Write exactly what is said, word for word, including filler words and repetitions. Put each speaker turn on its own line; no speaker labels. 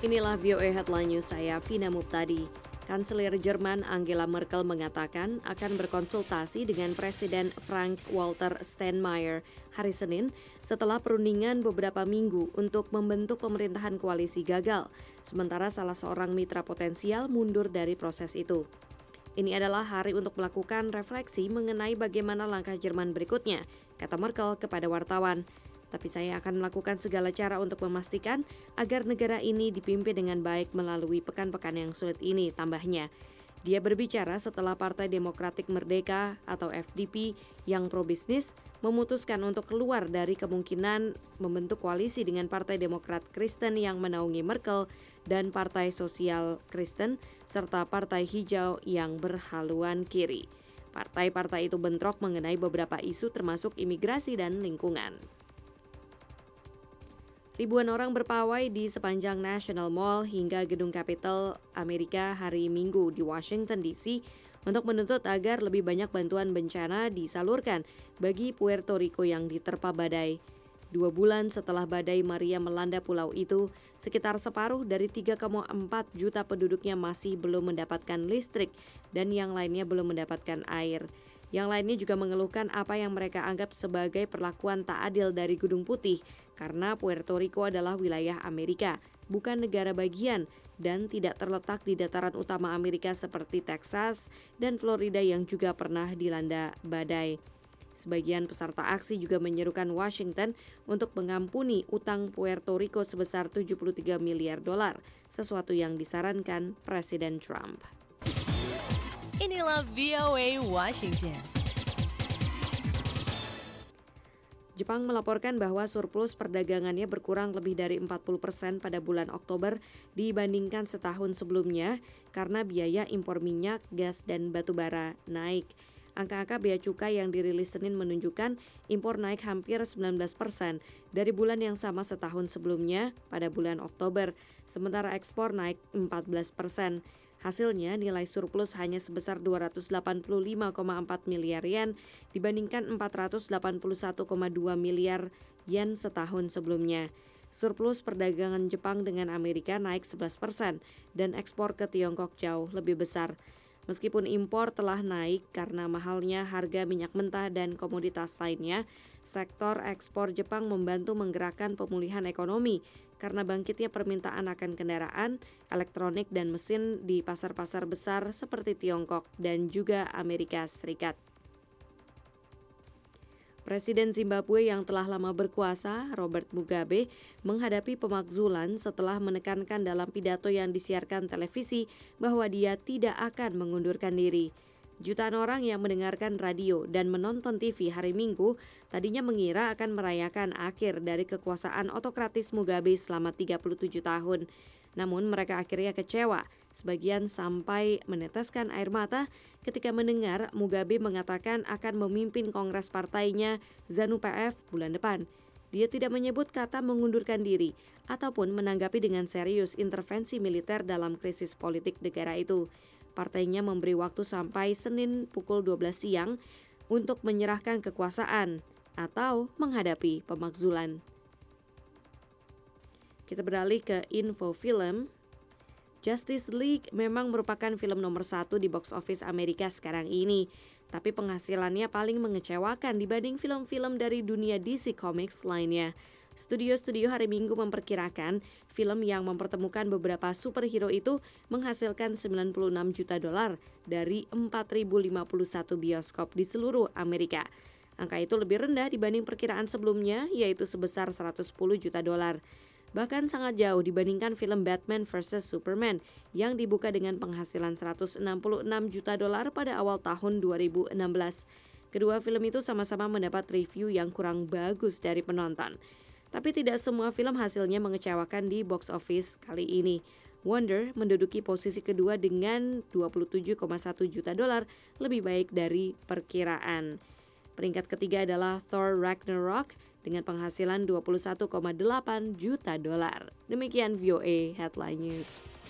Inilah V O A Headline News, saya Vina Muptadi. Kanselir Jerman Angela Merkel mengatakan akan berkonsultasi dengan Presiden Frank-Walter Steinmeier hari Senin setelah perundingan beberapa minggu untuk membentuk pemerintahan koalisi gagal, sementara salah seorang mitra potensial mundur dari proses itu. Ini adalah hari untuk melakukan refleksi mengenai bagaimana langkah Jerman berikutnya, kata Merkel kepada wartawan. Tapi saya akan melakukan segala cara untuk memastikan agar negara ini dipimpin dengan baik melalui pekan-pekan yang sulit ini, tambahnya. Dia berbicara setelah Partai Demokratik Merdeka atau F D P yang pro-bisnis memutuskan untuk keluar dari kemungkinan membentuk koalisi dengan Partai Demokrat Kristen yang menaungi Merkel dan Partai Sosial Kristen serta Partai Hijau yang berhaluan kiri. Partai-partai itu bentrok mengenai beberapa isu termasuk imigrasi dan lingkungan. Ribuan orang berpawai di sepanjang National Mall hingga Gedung Capitol Amerika hari Minggu di Washington D C untuk menuntut agar lebih banyak bantuan bencana disalurkan bagi Puerto Rico yang diterpa badai. Dua bulan setelah badai Maria melanda pulau itu, sekitar separuh dari tiga koma empat juta penduduknya masih belum mendapatkan listrik dan yang lainnya belum mendapatkan air. Yang lainnya juga mengeluhkan apa yang mereka anggap sebagai perlakuan tak adil dari Gedung Putih karena Puerto Rico adalah wilayah Amerika, bukan negara bagian dan tidak terletak di dataran utama Amerika seperti Texas dan Florida yang juga pernah dilanda badai. Sebagian peserta aksi juga menyerukan Washington untuk mengampuni utang Puerto Rico sebesar tujuh puluh tiga miliar dolar, sesuatu yang disarankan Presiden Trump.
Inilah V O A Washington.
Jepang melaporkan bahwa surplus perdagangannya berkurang lebih dari empat puluh persen pada bulan Oktober dibandingkan setahun sebelumnya karena biaya impor minyak, gas, dan batu bara naik. Angka-angka bea cukai yang dirilis Senin menunjukkan impor naik hampir sembilan belas persen dari bulan yang sama setahun sebelumnya pada bulan Oktober, sementara ekspor naik empat belas persen. Hasilnya nilai surplus hanya sebesar dua ratus delapan puluh lima koma empat miliar yen dibandingkan empat ratus delapan puluh satu koma dua miliar yen setahun sebelumnya. Surplus perdagangan Jepang dengan Amerika naik sebelas persen dan ekspor ke Tiongkok jauh lebih besar. Meskipun impor telah naik karena mahalnya harga minyak mentah dan komoditas lainnya, sektor ekspor Jepang membantu menggerakkan pemulihan ekonomi karena bangkitnya permintaan akan kendaraan, elektronik, dan mesin di pasar-pasar besar seperti Tiongkok dan juga Amerika Serikat. Presiden Zimbabwe yang telah lama berkuasa, Robert Mugabe, menghadapi pemakzulan setelah menekankan dalam pidato yang disiarkan televisi bahwa dia tidak akan mengundurkan diri. Jutaan orang yang mendengarkan radio dan menonton T V hari Minggu tadinya mengira akan merayakan akhir dari kekuasaan otokratis Mugabe selama tiga puluh tujuh tahun. Namun mereka akhirnya kecewa, sebagian sampai meneteskan air mata ketika mendengar Mugabe mengatakan akan memimpin kongres partainya ZANU-P F bulan depan. Dia tidak menyebut kata mengundurkan diri ataupun menanggapi dengan serius intervensi militer dalam krisis politik negara itu. Partainya memberi waktu sampai Senin pukul dua belas siang untuk menyerahkan kekuasaan atau menghadapi pemakzulan. Kita beralih ke info film. Justice League memang merupakan film nomor satu di box office Amerika sekarang ini, tapi penghasilannya paling mengecewakan dibanding film-film dari dunia D C Comics lainnya. Studio-studio hari Minggu memperkirakan film yang mempertemukan beberapa superhero itu menghasilkan sembilan puluh enam juta dolar dari empat ribu lima puluh satu bioskop di seluruh Amerika. Angka itu lebih rendah dibanding perkiraan sebelumnya, yaitu sebesar seratus sepuluh juta dolar. Bahkan sangat jauh dibandingkan film Batman versus Superman yang dibuka dengan penghasilan seratus enam puluh enam juta dolar pada awal tahun dua ribu enam belas. Kedua film itu sama-sama mendapat review yang kurang bagus dari penonton. Tapi tidak semua film hasilnya mengecewakan di box office kali ini. Wonder menduduki posisi kedua dengan dua puluh tujuh koma satu juta dolar, lebih baik dari perkiraan. Peringkat ketiga adalah Thor Ragnarok dengan penghasilan dua puluh satu koma delapan juta dolar. Demikian V O A Headline News.